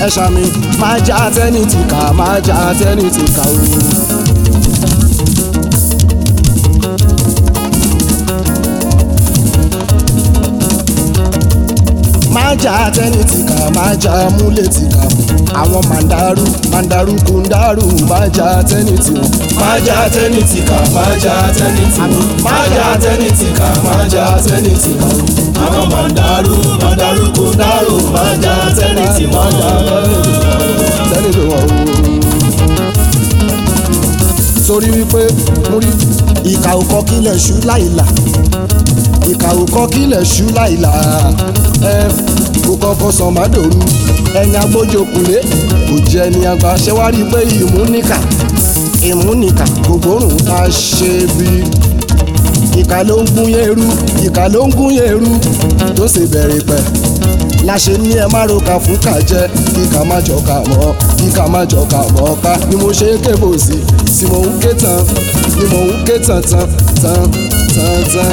ẹ̀ṣà mi máa já tẹ́ni tìkà máa já tẹ́ni tìkà o. máa já tẹ́ni tìkà máa já múlẹ̀ tìkà àwọn màndàrú kùndàrú máa já tẹ́ni tìwọ̀n. máa já tẹ́ni tìkà máa já tẹ́ni tìwọ̀n. máa já tẹ́ni tìkà máa já tẹ́ni tìkà àwọn màndàrú kùndàrú máa já tẹ́ni tìwọ̀n. tẹ́ni tìwọ̀n o. torí wípé mo rí ìkà òkọ kílẹ̀ ṣú láìlà ìkà òkọ kílẹ̀ ṣú láìlà kò kọ́kọ́ sàn má dòru ẹni agbójókulé kò jẹ́ ni àgbà ṣe wá rí i pé ìmúnìkà kò gbórùn tá a ṣe bí ìkà ló ń gún yẹrù ìkà ló ń gún yẹrù tó ṣe bẹ̀rẹ̀ pẹ̀ láṣẹ ní ẹ má roka fún kàjẹ kíkà má jọka mọ́ kíkà má jọka mọ́ ká ni mo ṣe kébò sí tí mo ń ké tán ni mo ń ké tán tán tán tán tán.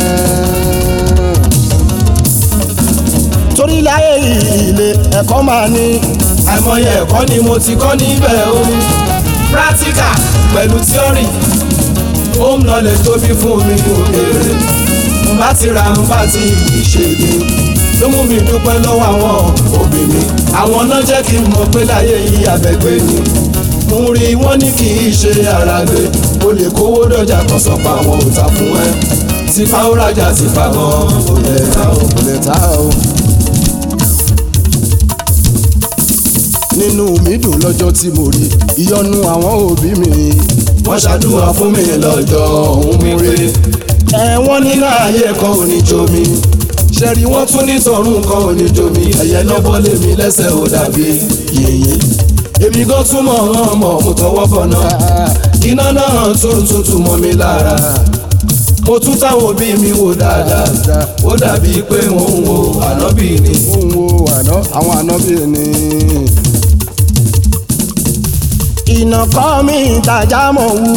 torí láyé ilé ẹ̀kọ́ máa ní. àìmọye ẹ̀kọ́ ni mo ti kọ́ níbẹ̀ o. practical pẹ̀lú theory home knowledge tó bí fún mi òkèèrè. mo bá ti ra mo bá ti ìṣègbè ló mú mi dúpẹ́ lọ́wọ́ àwọn òbí mi. àwọn náà jẹ́ kí n mọ̀ pé láyé yìí abẹ́gbé ni. mo rí wọn ní kì í ṣe àràgbé o lè kówó dọ́jà kan sọ pa àwọn òòtà fún ẹ. tí fáwọn rajà ti fa gan kò lè ta o. kò lè ta o. nínú mi dùn lọ́jọ́ tí mo rí ìyọ́nú àwọn òbí mi. wọ́n ṣàdúrà fún mi lọ́jọ́ òun mi rè. wọ́n nínú ayé kan ò ní jomi. ṣẹ̀rí wọ́n tún ní tọ̀run kan ò ní jomi. ẹ̀yẹ lọ́bọ̀ lèmi lẹ́sẹ̀ ò dàbí yìnyín. èmi gan tún mọ̀ ọ́n mọ̀ mo tọwọ́ bọ̀ náà. iná náà tún tutù mọ́ mi lára. mo tún táwọn òbí mi wò dáadáa. ó dàbí pé wọ́n ń wo ànábì ni. wọ́n ń wo àwọn ànábì ni. iná kọ́ mi ìtajà mọ̀ wú.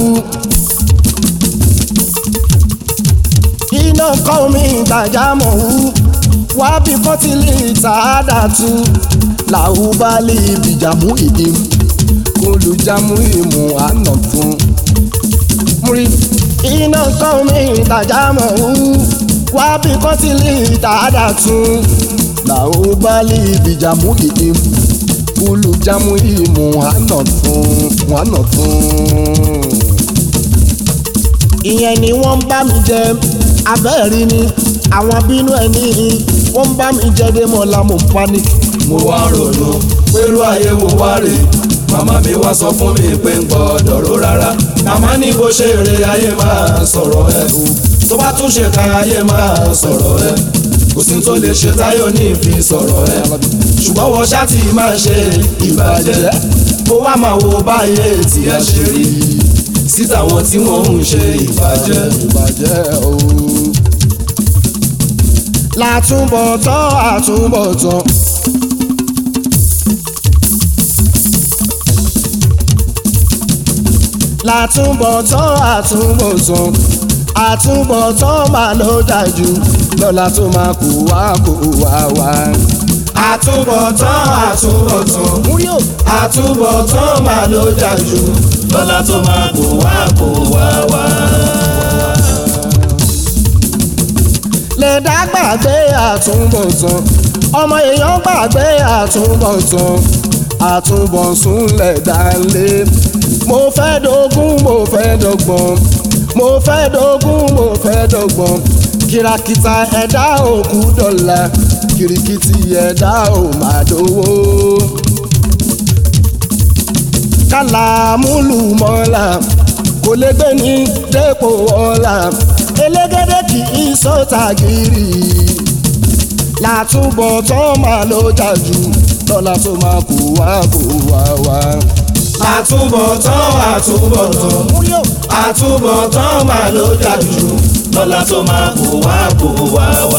iná kọ́ mi ìtajà mọ̀ wú. wá bí fọ́tílì tààdàtú làwùbálì ìbìjàmú ìdìm kólùjàmú ìmú àná fún. múrí iná kọ́ mi ìtajà mọ̀ wú. wá bí fọ́tílì tààdàtú làwùbálì ìbìjàmú ìdìm olùjámú ìmú àná fún. ìyẹn ni wọ́n ń bá mi jẹ abẹ́rí ni àwọn bínú ẹni wọ́n ń bá mi jẹ dé mọ́lá mo panic. mo wá ronú pẹ̀lú ayé wo wá rè. màmá mi wá sọ fún mi pé ń gbọ́dọ̀ ró rárá. màmá ní bó ṣe rè ayé máa sọ̀rọ̀ ẹ̀ o. tó bá tún ṣe ká ayé máa sọ̀rọ̀ ẹ̀. kò sí tó lè ṣe táyọ̀ ní ìfi sọ̀rọ̀ ẹ̀. ṣùgbọ́n wọ́n ṣáàtì máa ṣe ìbàjẹ́. kó wá máa wo báyé tí a ṣe rí síta wọn tí wọ́n ń ṣe ìbàjẹ́. o. látúbọ̀tán àtúbọ̀tán. látúbọ̀tán àtúbọ̀tán. àtúbọ̀tán máa ló dájú lọ́la tó máa kó wá wá. àtúbọ̀tán àtúbọ̀tán máa ló dájú lọ́la tó máa kó wá. lè dá gbàgbé àtúbọ̀tán ọmọ èèyàn gbàgbé àtúbọ̀tán àtúbọ̀sùn lẹ̀ dálé. mo fẹ́ dógún mo fẹ́ dọ́gbọ̀n mo fẹ́ dógún mo fẹ́ dọ́gbọ̀n kìràkìtà ẹ̀dá òkú dọ̀là kìrìkìtì ẹ̀dá ò máa dówó. kàlàmúlùmọ́là kò lè gbé ní dépò ọ̀la elégédé kì í sọ́ta gírí. látúbọ̀tán máa ló jà jù lọ́la tó máa kó wá. àtúbọ̀tán máa ló jà jù lọ́la tó máa kó wá.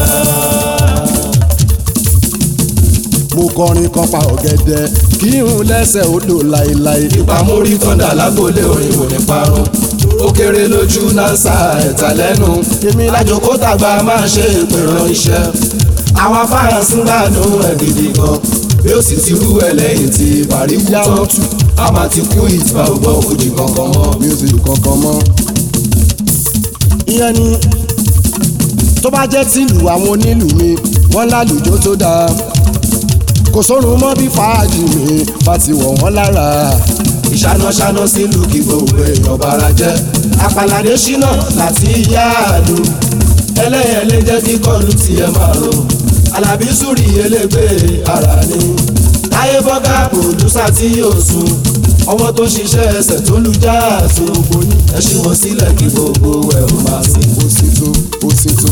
mo kọrin kan pa ọ̀gẹ̀dẹ̀ kí n lẹ́sẹ̀ odò láéláé. ìpamórí tọ́ndà lágbolé orin kò ní parun. ó kéré lójú náṣà ẹ̀ta lẹ́nu. èmi lájòkó tàgbà máa ṣe ìpèrò iṣẹ́. àwọn afárasí gbádùn ẹ̀ gidi gan. bí ó sì ti rú ẹlẹ́yìn tí parí kú tán a máa ti kú ìtìbá ògbọ́ fújì kankan mọ́. music kankan mọ́. ìyẹn ni tó bá jẹ́ tìlù àwọn onílù mi wọ́n lálùjọ tó dáa kò sórun mọ́ bí fàájì mi bá ti wọ̀ wọ́n lára. ìṣánáṣáná sílùú kí gbogbo èèyàn bára jẹ́ àpàlàdé ṣínà láti yáàdù ẹlẹ́yẹlé jẹ́ kí kọ́ọ̀lù tiẹ̀ máa ro alábí sùúrì elégbé ara ni táyé bọ́gà pòdúsà tí yóò sùn ọwọ́ tó ṣiṣẹ́ ẹsẹ̀ tó lu jáàtú gbogbo ní ẹ ṣí wọn sílẹ̀ kí gbogbo ẹ̀ ó máa sí. ó sì tó ó sì tó.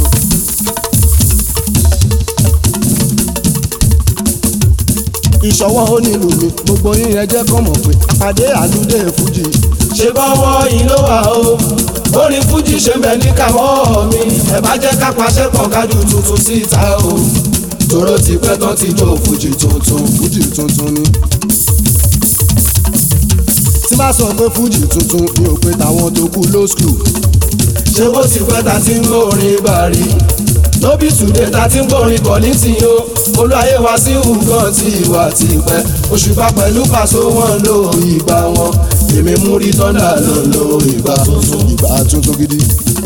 ìṣọwọ́ onílù mi gbogbo yín ẹ jẹ́ kọ́ mọ̀ pé àpàdé àlùdé fújì. ṣé bọ́wọ́ yìí ló wà o orin fújì ṣe ń bẹ ní kàwọ́ mi ẹ bá jẹ́ ká paṣẹ pọ̀ kájú tuntun síta o tòró ti pẹ́ tán ti jó fújì tuntun. fújì tuntun ni. tí bá sọ pé fújì tuntun mi ò pé tàwọn tó kú low school. ṣé bó ti pẹ́ ta ti ń gbórin bàrí lóbi sùdé ta ti ń gbórin bọ̀ ní tìyó olúwayé wá sí nǹkan tí ìwà ti pẹ́ òṣùpá pẹ̀lú pàṣẹ wọn lò ìgbà wọn èmi mú rí tọ́ndà ló lo ìgbà tuntun. ìgbà tuntun gidi.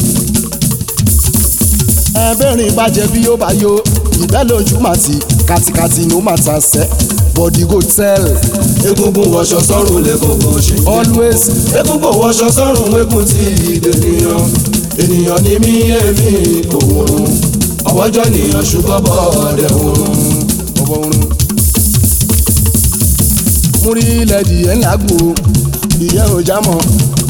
ẹ̀ẹ́bẹ̀rin bàjẹ́ bí ó bá yó ìgbẹ́ lójú màtí kàtìkàtì ló máa ta sẹ́ body go tell. egungun wọṣọ sọ́run lẹ́kọ̀ọ́ ṣe. always. egungun wọṣọ sọ́run egun ti ìdènìyàn ènìyàn ní mí èmi òun ọwọ́jọ́ nìyàn ṣùgbọ́n bọ́ọ̀dẹ̀ òun. mú rí ilẹ̀ dìé ńlá gbò ìyẹn ò já mọ́.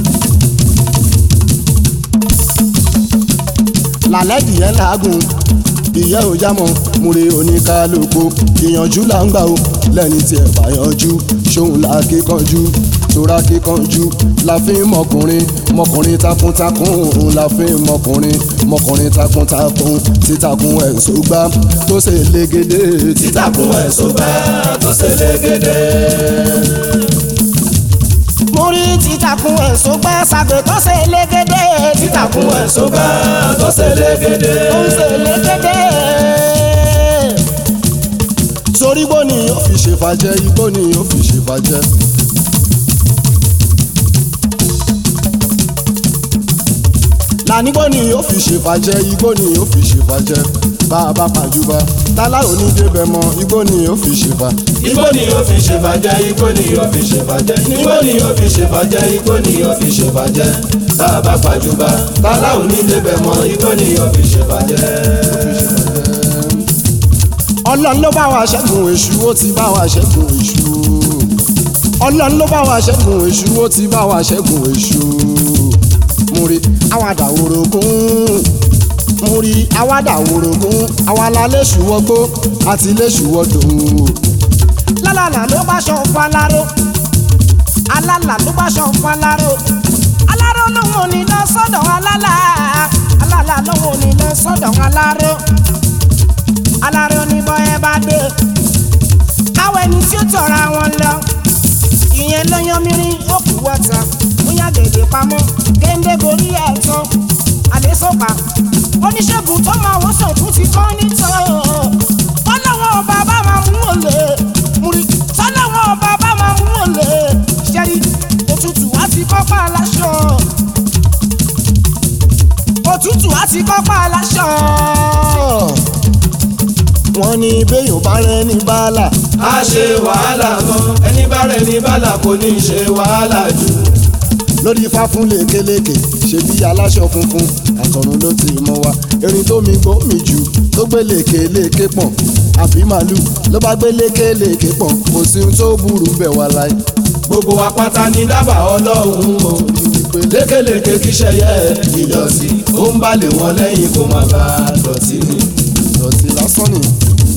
lálẹ́ dìé ńlá gùn ìyẹn ò já mọ́. mú rí oníkálukú ìyànjú là ń gbà ó lẹ́ni tí ẹ̀ bá yanjú ṣóun là kíkanjú tora kíkanjú la fi ń mọkùnrin takuntakun la fi ń mọkùnrin takuntakun títakun ẹ̀sọ́ gbá tó ṣe légede. títakun ẹ̀sọ́ gbá tó ṣe légede. mo rí títakun ẹ̀sọ́ gbá ṣàgbé tó ṣe légede. títakun ẹ̀sọ́ gbá tó ṣe légede. tó ṣe légede. torí igbó ni ó fi ṣèfàjẹ́ igbó ni ó fi ṣèfàjẹ́. lànígbó ni ó fi ṣèfàjẹ́ igbó ni ó fi ṣèfàjẹ́. bá a bá pàjùbà tálá ò ní débẹ̀ mọ́ igbó ni ó fi ṣèfà. igbó ni ó fi ṣèfàjẹ́ igbó ni ó fi ṣèfàjẹ́ igbó ni ó fi ṣèfàjẹ́ igbó ni ó fi ṣèfàjẹ́. bá a bá pàjùbà tálá ò ní débẹ̀ mọ́ igbó ni ó fi ṣèfàjẹ́. ọlọ́run ló bá wa ṣẹ́gun èṣù ó ti bá wa ṣẹ́gun èṣù. ọlọ́run ló bá wa ṣẹ́gun èṣù ó ti bá wa ṣẹ́gun èṣù. múri àwàdà orogún múri àwàdà orogún àwàlà léṣù wọgbó àti léṣù wọdò. lálàlà ló bá ṣọ fún aláró alálà ló bá ṣọ fún aláró aláró lòun ò ní lọ sọ́dọ̀ alálà alálà lòun ò ní lọ sọ́dọ̀ aláró aláró ní bọ́ ẹ bá dé káwọn ẹni tí ó tọ̀ra wọn lọ ìyẹn ló yan mìíràn ó kú wọ́ta bóyá gèdè pamọ́ géńdé borí ẹ̀ tán àdésọ́pà oníṣègùn tó máa wọ́n sọ̀tún ti kọ́ nítọ́ tọ́lọ́wọ́ ọba bá máa mú òlè múri tọ́lọ́wọ́ ọba bá máa mú òlè ṣẹ́rí òtútù á ti kọ́pá aláṣọ òtútù á ti kọ́pá aláṣọ. wọ́n ní béèyàn bá rẹ ní bàálà. a ṣe wàhálà gan ẹni bá rẹ ní bàálà kò ní ṣe wàhálà jù. lórí ifá fún lékeleke ṣe bí aláṣọ funfun àtọ̀run ló ti mọ wa erin tó mi gbó mi jù tó gbé lékeleke pọ̀n àbí màálù ló bá gbé lékeleke pọ̀n kò sí ohun tó burú bẹ̀ wá láì. gbogbo wa pátá ní dábàá ọlọ́run o lékeleke kí ṣẹyẹ ìdọ̀tí ó ń balẹ̀ wọn lẹ́yìn kó má bàa dọ̀tí ni. dọ̀tí lásán ni